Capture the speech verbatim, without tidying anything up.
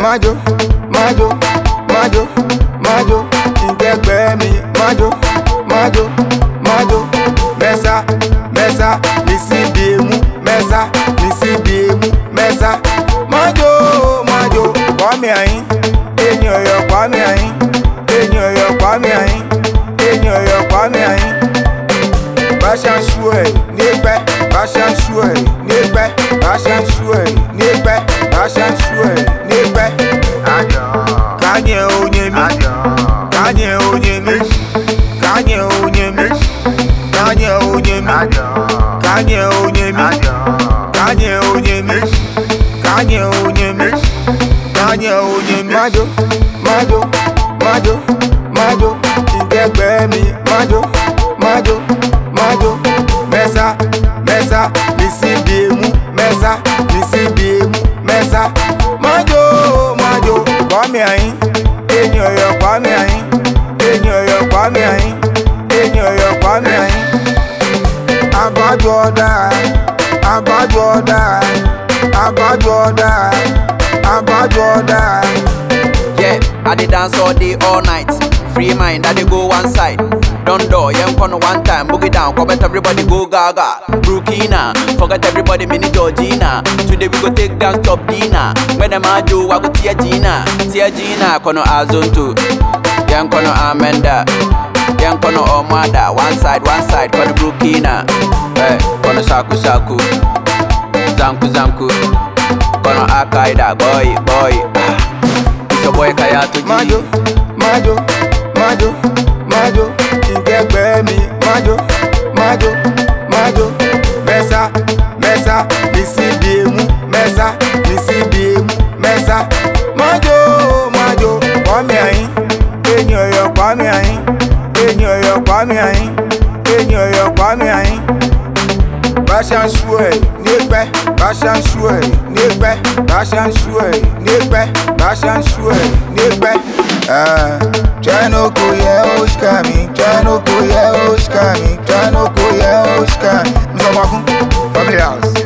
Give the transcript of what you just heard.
Majo, Majo, Majo, Majo, Integbe mi, Majo, Majo, Majo, Mesa, Mesa, Missy Bimu, Mesa, Missy Bimu, Mesa, Majo, Majo, Kwame ayin, enyo yo Kwame ayin, enyo yo Kwame ayin, enyo yo Kwame ayin. Bashan shue, nepe, Bashan shue, nepe, Bashan shue, nepe, Bashan shue, nepe. Kanye onyemi, Kanye onyemi, Kanye onyemi, Kanye onyemi, Kanye onyemi, Kanye onyemi, Kanye onyemi, Kanye onyemi. Majo, Majo, Majo, Majo, Integbe mi, Majo, Majo, Majo, Mesa, Mesa, Missy Bimu, Mesa, Missy Bimu, Mesa, Majo, Majo, Kwame ayin, enyo yo Kwame ayin, enyo yo Kwame ayin, enyo yo Kwame ayin. Abajoda, Abajoda, Abajoda, Abajoda. Yeah, I dey dance all day, all night. Free mind, I dey go one side. Don't do, young corner one time, boogie down, comment everybody go gaga. Brookina, forget everybody, mini Georgina. Today we go take down top dinner. When them a do, I go tear Gina, tear Gina, kono azonto. Young kono Amanda, young kono Omada. One side, one side, kono Brookina. Hey, kono Shaku Shaku, Zanku Zanku, kono Akaida, boy, boy. It's your boy Kayato G. Majo, Majo, Majo, Majo, Integbe mi, Majo, Majo, Majo, Mesa, Mesa, Missy Bimu, Mesa, Missy Bimu, Mesa, Majo, Majo, Kwame ayin, enyo yo Kwame ayin, enyo yo Kwame ayin, enyo yo Kwame ayin. Bashan shue, nepe, Bashan shue, nepe, Bashan shue, nepe, Bashan shue, nepe. Ah, try no go yeah, Oshka me, try no go yeah, Oshka me, try no go yeah, Oshka. Mzobakun, family house.